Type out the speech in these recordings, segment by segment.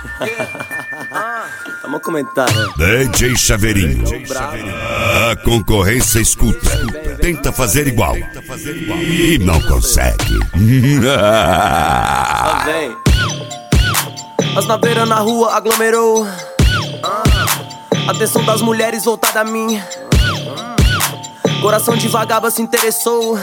Vamos comentar, né? DJ Chaveirinho. A concorrência escuta. Tenta fazer igual. E não consegue. Só vem. As naveiras na rua aglomerou. Atenção das mulheres voltada a mim. Coração de vagaba se interessou.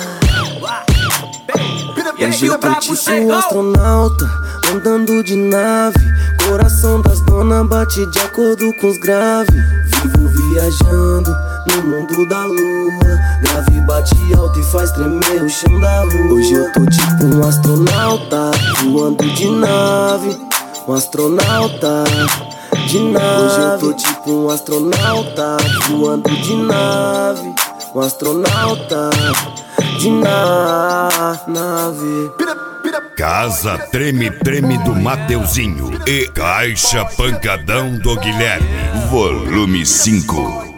Hoje eu tô tipo um astronauta, andando de nave. Coração das donas bate de acordo com os graves. Vivo viajando no mundo da lua. Grave bate alto e faz tremer o chão da rua. Hoje eu tô tipo um astronauta, voando de nave. Um astronauta de nave. Hoje eu tô tipo um astronauta, voando de nave. Um astronauta de nave. Casa Treme Treme do Mateuzinho e Caixa Pancadão do Guilherme, volume 5.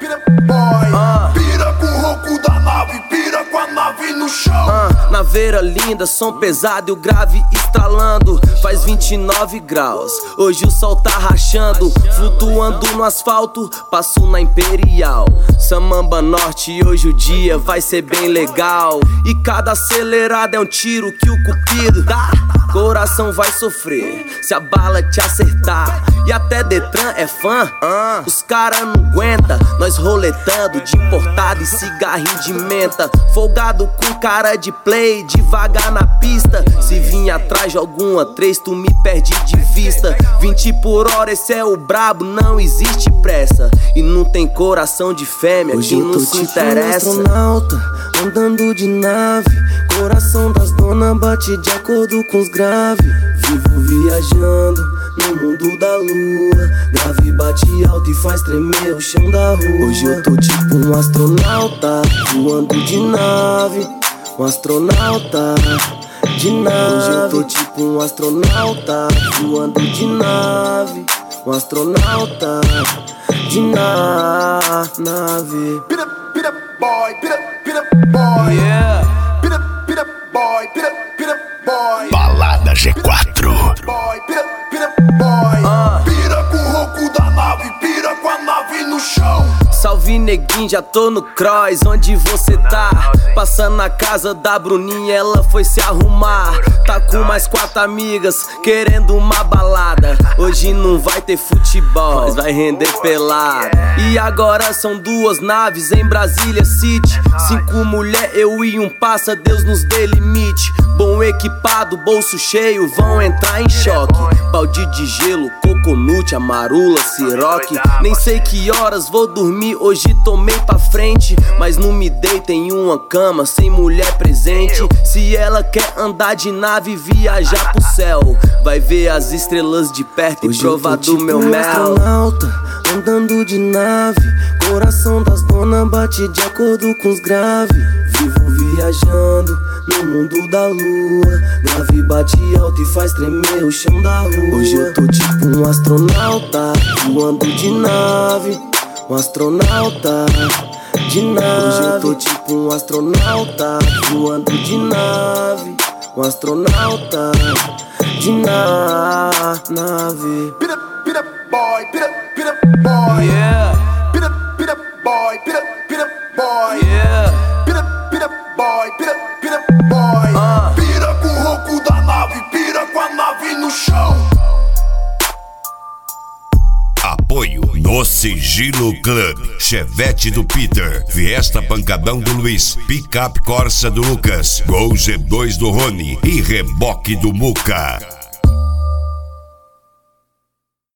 Pira com o ronco da nave, pira com a nave no chão. Naveira linda, som pesado e o grave estralando. Faz 29 graus, hoje o sol tá rachando. Flutuando no asfalto, passo na Imperial Samamba Norte e hoje o dia vai ser bem legal. E cada acelerada é um tiro que o cupido dá. Coração vai sofrer se a bala te acertar. E até Detran é fã, os cara não aguenta. Nós roletando de importado e cigarrinho de menta. Folgado com cara de play, devagar na pista. Se vir atrás de alguma três, tu me perde de vista. 20 por hora, esse é o brabo, não existe pressa. E não tem coração de fêmea que não se interessa. Hoje eu tô tipo um astronauta, andando de nave. Coração das donas bate de acordo com os graves. Vivo viajando no mundo da lua. Grave bate alto e faz tremer o chão da rua. Hoje eu tô tipo um astronauta, voando de nave. Um astronauta de nave. Hoje eu tô tipo um astronauta, voando de nave. Um astronauta de nave. Pira, pira, boy, pira, pira, boy. Yeah. Pira, pira, boy, pira, pira, boy. Balada G4. Boy, pira, pira, boy. Pira com o ronco da nave, pira com a nave no chão. Salve neguinho, já tô no cross, onde você tá? Passando na casa da Bruninha, ela foi se arrumar. Tá com mais 4 amigas, querendo uma balada. Hoje não vai ter futebol, mas vai render pelada. E agora são 2 naves em Brasília City. 5 mulher, eu e um passa, Deus nos dê limite. Bom equipado, bolso cheio, vão entrar em choque. Balde de gelo, coconut, amarula, siroque. Nem sei que horas vou dormir, hoje tomei pra frente. Mas não me deito em uma cama sem mulher presente. Se ela quer andar de nave, viajar pro céu, vai ver as estrelas de perto e provar do meu mel. Astronauta, andando de nave. Coração das donas bate de acordo com os graves. Vivo viajando no mundo da lua. Grave bate alto e faz tremer o chão da rua. Hoje eu tô tipo um astronauta, voando de nave. Um astronauta de nave. Hoje eu tô tipo um astronauta, voando de nave. Um astronauta de nave. Pira, pira, boy, pira, pira, boy. Yeah. Pira, pira, boy, pira, pira, boy. Yeah. Pira, pira, boy, pira, pira, boy. Pira com o ronco da nave, pira com a nave no chão. Apoio no Sigilo Club, Chevette do Peter, Fiesta Pancadão do Luiz, Picape Corsa do Lucas, Gol G2 do Rony e Reboque do Muca.